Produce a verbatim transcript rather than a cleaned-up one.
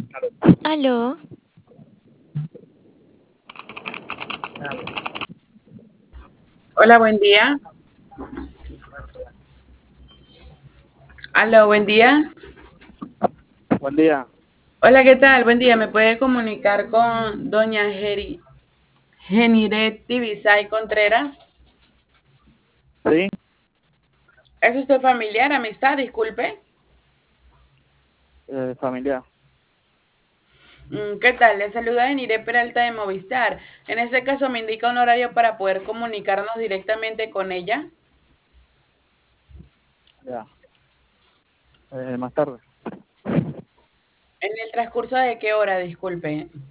Aló, Hola, buen día. Aló, buen día. Buen día. Hola, ¿qué tal? Buen día. ¿Me puede comunicar con doña Geri, Geniret Tibisay Contreras? Sí, ¿Es usted familiar, amistad? Disculpe. eh, familiar. Mm, ¿Qué tal? Le saluda Geniret Peralta de Movistar. En este caso me indica un horario para poder comunicarnos directamente con ella. Ya. Eh, más tarde. ¿En el transcurso de qué hora? Disculpe.